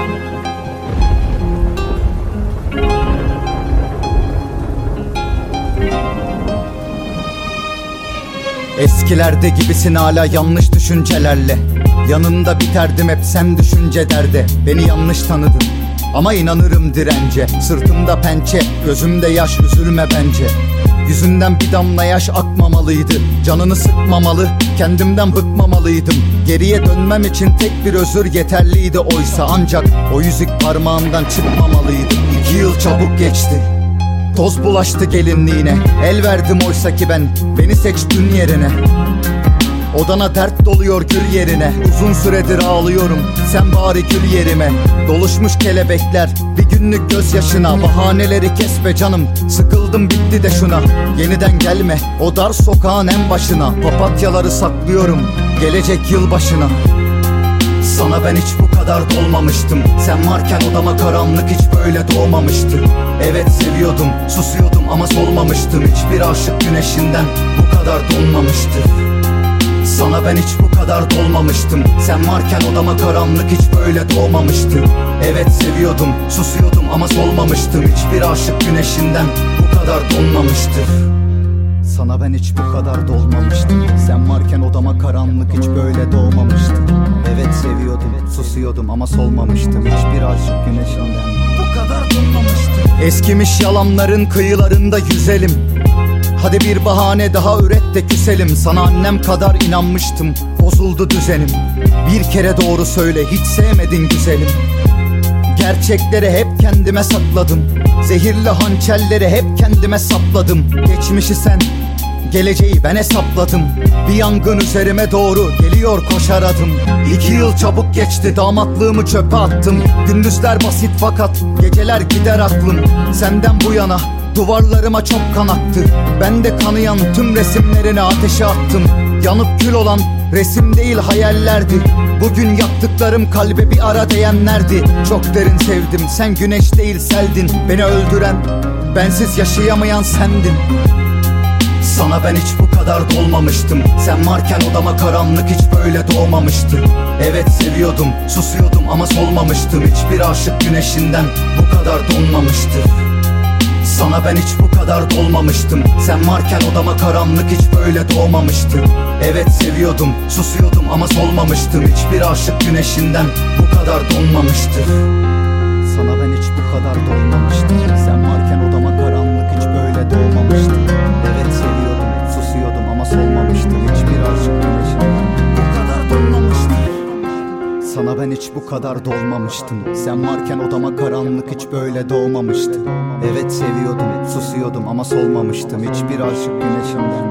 Eskilerde gibisin hala yanlış düşüncelerle. Yanında biterdim hep sen düşünce derde. Beni yanlış tanıdın ama inanırım dirence. Sırtımda pençe, gözümde yaş, üzülme bence. Yüzünden bir damla yaş akmamalıydı. Canını sıkmamalı, kendimden bıkmamalıydım. Geriye dönmem için tek bir özür yeterliydi oysa. Ancak o yüzük parmağımdan çıkmamalıydı. 2 yıl çabuk geçti, toz bulaştı gelinliğine. El verdim oysa ki ben, beni seç dün yerine. Odana dert doluyor gül yerine. Uzun süredir ağlıyorum, sen bari gül yerime. Doluşmuş kelebekler bir günlük gözyaşına. Bahaneleri kes be canım, sıkıldım bitti de şuna. Yeniden gelme o dar sokağın en başına. Papatyaları saklıyorum gelecek yılbaşına. Sana ben hiç bu kadar dolmamıştım. Sen varken odama karanlık hiç böyle doğmamıştı. Evet seviyordum, susuyordum ama solmamıştım. Hiçbir aşık güneşinden bu kadar donmamıştı. Sana ben hiç bu kadar dolmamıştım. Sen varken odama karanlık hiç böyle doğmamıştı. Evet seviyordum, susuyordum ama solmamıştım. Hiçbir aşık güneşinden bu kadar donmamıştır. Sana ben hiç bu kadar dolmamıştım. Sen varken odama karanlık hiç böyle doğmamıştı. Evet seviyordum, susuyordum ama solmamıştım. Hiçbir aşık güneşinden bu kadar donmamıştı. Eskimiş yalanların kıyılarında yüzelim. Hadi bir bahane daha üret de küselim. Sana annem kadar inanmıştım, bozuldu düzenim. Bir kere doğru söyle, hiç sevmedin güzelim. Gerçekleri hep kendime sakladım. Zehirli hançerleri hep kendime sapladım. Geçmişi sen, geleceği ben hesapladım. Bir yangın üzerime doğru geliyor koşar adım. 2 yıl çabuk geçti, damatlığımı çöpe attım. Gündüzler basit fakat geceler gider aklım. Senden bu yana duvarlarıma çok kan aktı. Ben de kanayan tüm resimlerini ateşe attım. Yanıp kül olan resim değil hayallerdi. Bugün yaktıklarım kalbe bir ara değenlerdi. Çok derin sevdim, sen güneş değil seldin. Beni öldüren, bensiz yaşayamayan sendin. Sana ben hiç bu kadar dolmamıştım. Sen varken odama karanlık hiç böyle doğmamıştı. Evet seviyordum, susuyordum ama solmamıştım. Hiçbir aşık güneşinden bu kadar donmamıştı. Sana ben hiç bu kadar dolmamıştım. Sen varken odama karanlık hiç böyle doğmamıştı. Evet seviyordum, susuyordum ama solmamıştım. Hiçbir aşık güneşinden bu kadar donmamıştır. Sana ben hiç bu kadar dolmamıştım. Sen varken odama karanlık hiç böyle doğmamıştı. Evet seviyordum, susuyordum ama solmamıştım. Hiçbir aşık güneşinden bu kadar donmamıştı. Sana ben hiç bu kadar dolmamıştım. Sen varken odama karanlık hiç böyle doğmamıştı. Evet seviyordum, susuyordum ama solmamıştım. Hiçbir aşık güneşimden